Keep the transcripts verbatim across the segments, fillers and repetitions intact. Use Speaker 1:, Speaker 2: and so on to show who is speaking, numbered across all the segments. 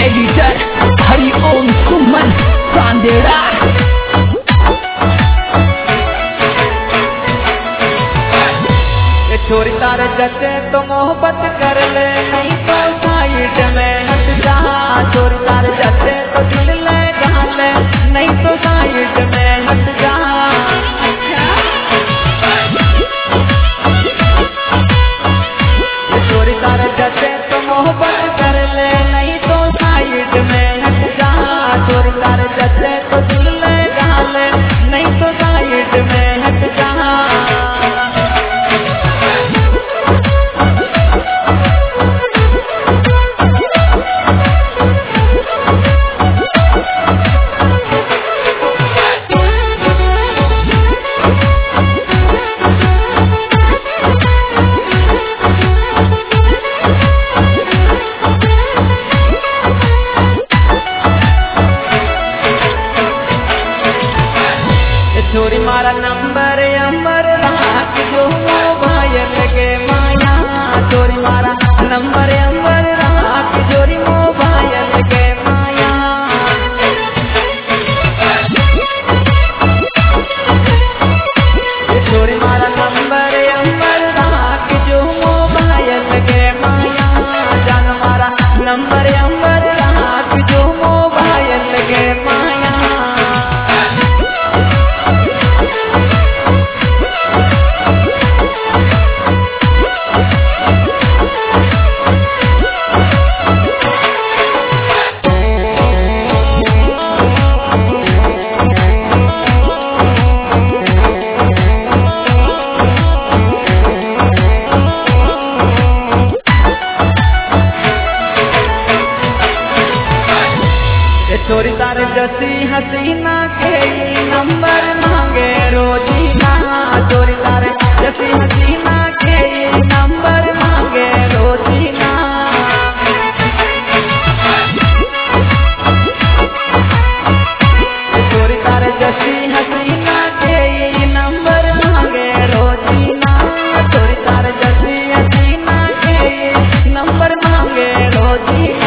Speaker 1: Editor हरिओम सुमन चांदेड़ा।
Speaker 2: छोरी तारे जचे तो मोहब्बत कर ले, नहीं तो साइड में हट जा। छोरी तारे जचे तो दिल ले गा ले, नहीं तो साइड में हट जा। छोरी तारे जचे तो मोहब्बत कर ले, नहीं तो साइड में हट जा। छोरी तारे जचे तो दिल ले गा ले, नहीं तो साइड में हट जा। छोरी मारा नंबर अंबर राख जो मोबाइल के माया। छोरी मारा नंबर अंबर राख जोरी मोबाइल के माया। छोरी मारा नंबर अंबर राख जो मोबाइल के माया। जान मारा नंबर अंबर राख जो मोबाइल के माया। छोरी तारे जसी हसीना के नंबर मांगे रोजीना। छोरी तारे जसी हसीना के नंबर मांगे रोजीना। छोरी तारे जसी हसीना के नंबर मांगे रोजीना। छोरी तारे जसी हसीना के नंबर मांगे रोजीना।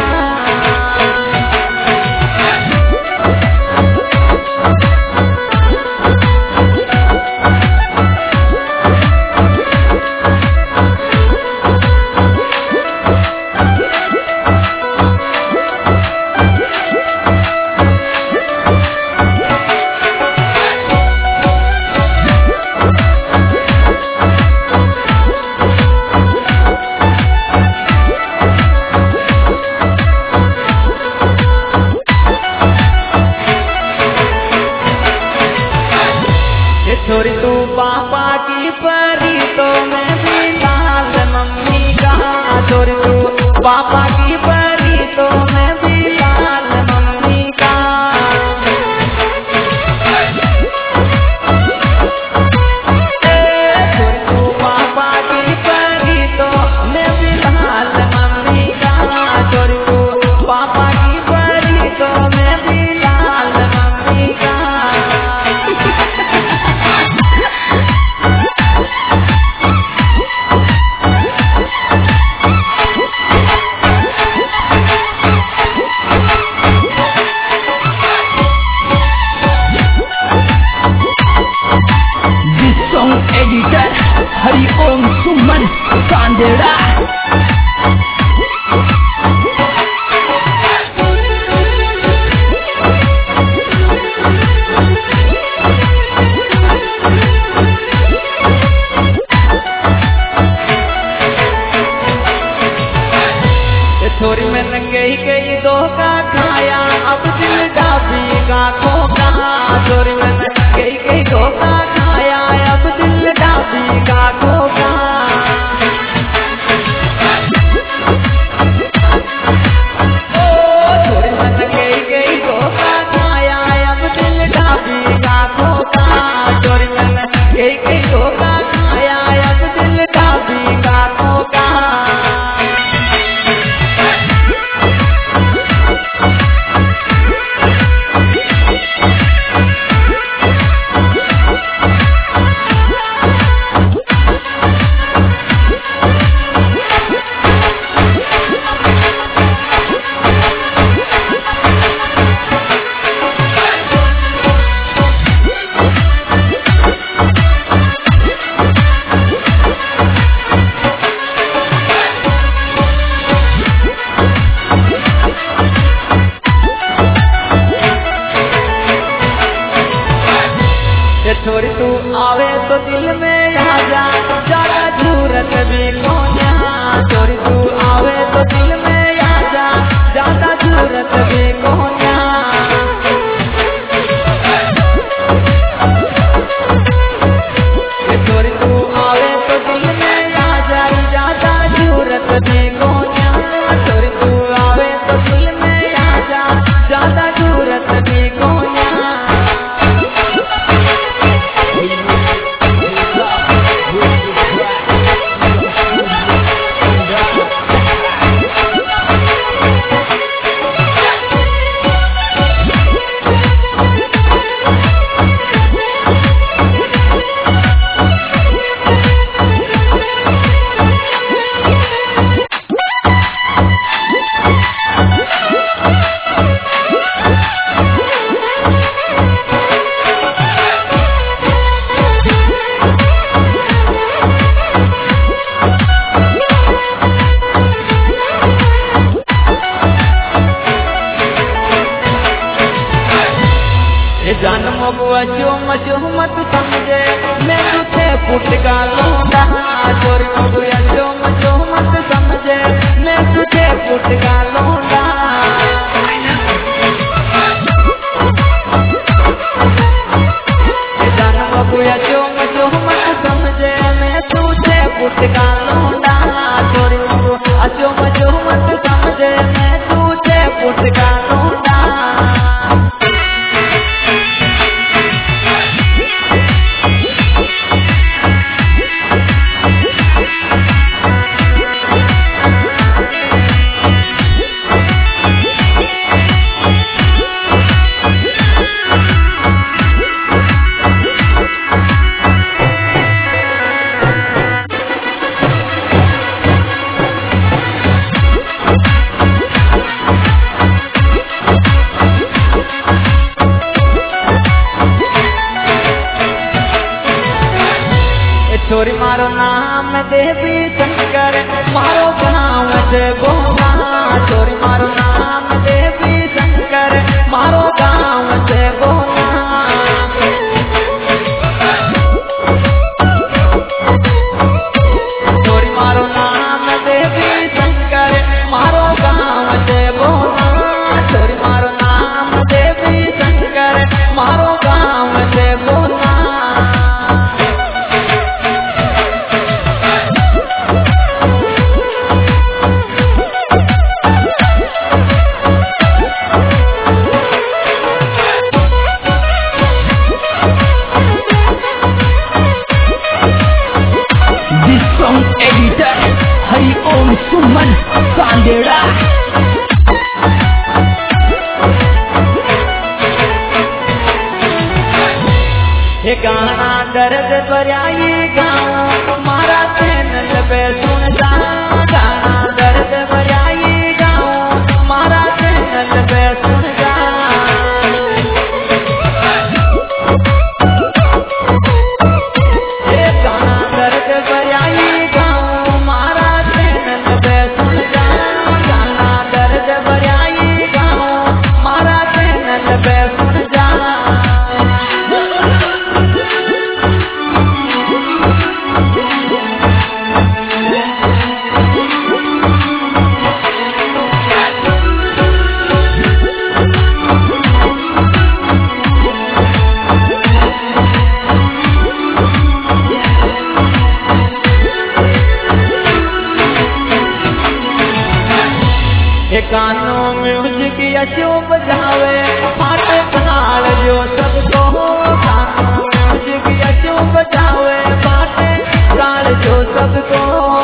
Speaker 2: छोरी तू पापा की परी तो मैं भी लाल मम्मी का। छोरी तू पापा की परी तो मैं भी लाल मम्मी का। छोरी तू पापा की परी तो मैं भी लाल मम्मी का। छोरी तू पापा की परी तो मैं भी लाल मम्मी का। बबुआ चुम चुम मत समझे मैं तुझे फुट का लूंगा छोरी बबुआ चुम चुम मत समझे मैं तुझे फुट का लूंगा जान बबुआ चुम चुम मत समझे मैं तुझे फुट का लूंगा छोरी बबुआ चुम चुम मत समझे मैं तुझे फुट का लूंगा छोरी मारो नाम देवी शंकर मारो गाँव से बोला छोरी मारो नाम देवी शंकर मारो गाँव से बोला छोरी मारो नाम देवी शंकर मारो गाँव से बोला छोरी मारो नाम देवी शंकर मारो गाँव से बोला
Speaker 1: सुमन सांदेड़ा
Speaker 2: ये गाना दर्द भराई गाँव मारा चैनल पे सुन जा गाना दर्द भराई गाँव मारा चैनल पे सुन जा ये गाना दर्द भराई गाँव मारा चैनल पे सुन जा गाना दर्द भराई गाँव मारा चैनल पे सुन जा कानों म्यूजिक यशो बजावे फाट ताल जो सबको कानों म्यूजिक यशो बजावे फाट ताल जो सबको